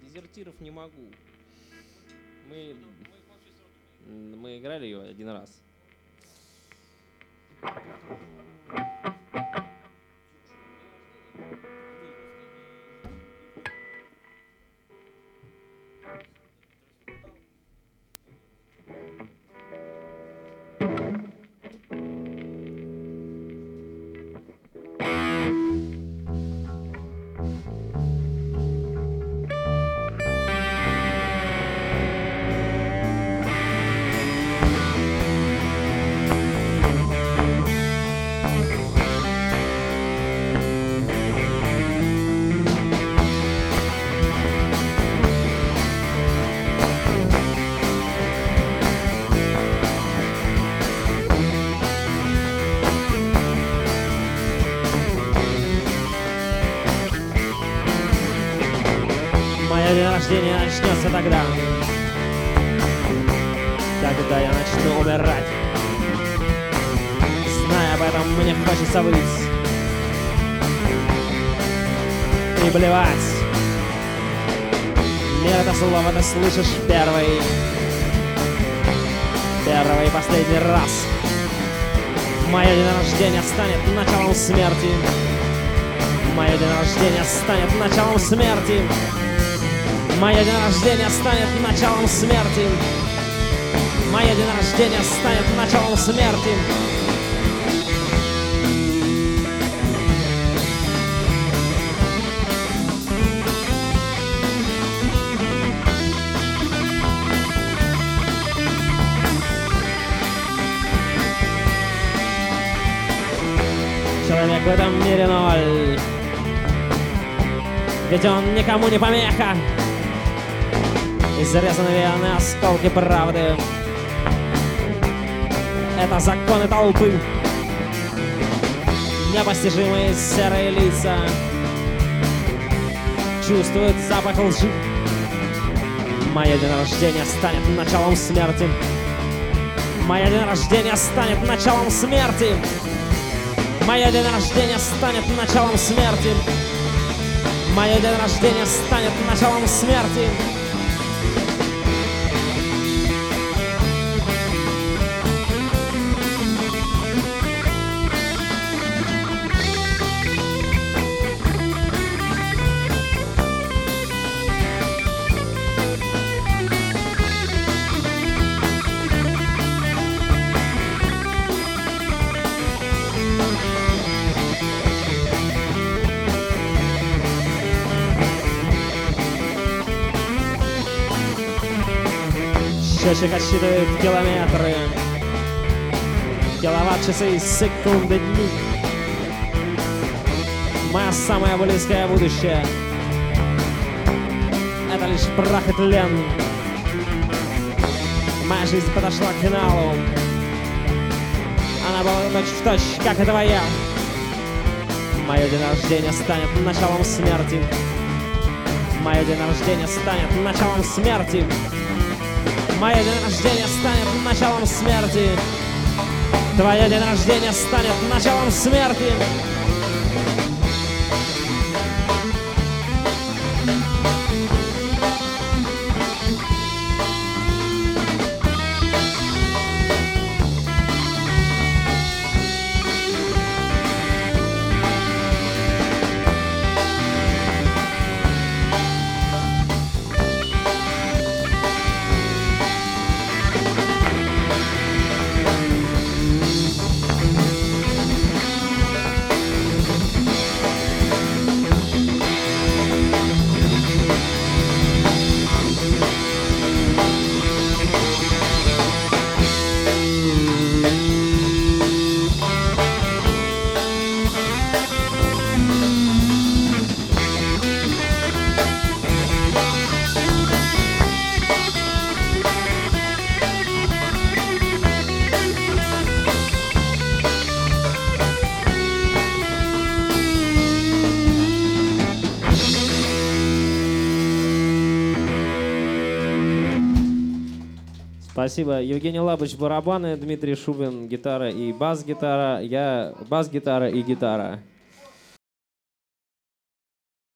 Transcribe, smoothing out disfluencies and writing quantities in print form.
Дезертиров не могу. Мы играли ее один раз. Мое день рождения начнется тогда, когда я начну умирать. Зная об этом, мне хочется выйти и плевать. Мир, это слово ты слышишь первый и последний раз. Мое день рождения станет началом смерти. Мое день рождения станет началом смерти. Мое день рождения станет началом смерти. Мое день рождения станет началом смерти. Человек в этом мире ноль, ведь он никому не помеха. Изрезаны вены, осколки правды. Это законы толпы. Непостижимые серые лица чувствуют запах лжи. Мое день рождения станет началом смерти. Мое день рождения станет началом смерти. Мое день рождения станет началом смерти. Мое день рождения станет началом смерти. Счетчик отсчитывает километры, киловатт-часы, секунды, дни. Мое самое близкое будущее — это лишь прах и тлен. Моя жизнь подошла к финалу. Она была точь-в-точь, как и твоя. Мое день рождения станет началом смерти. Мое день рождения станет началом смерти. Мое день рождения станет началом смерти. Твое день рождения станет началом смерти. Спасибо. Евгений Лабыч — барабаны, Дмитрий Шубин — гитара и бас-гитара, я бас-гитара и гитара.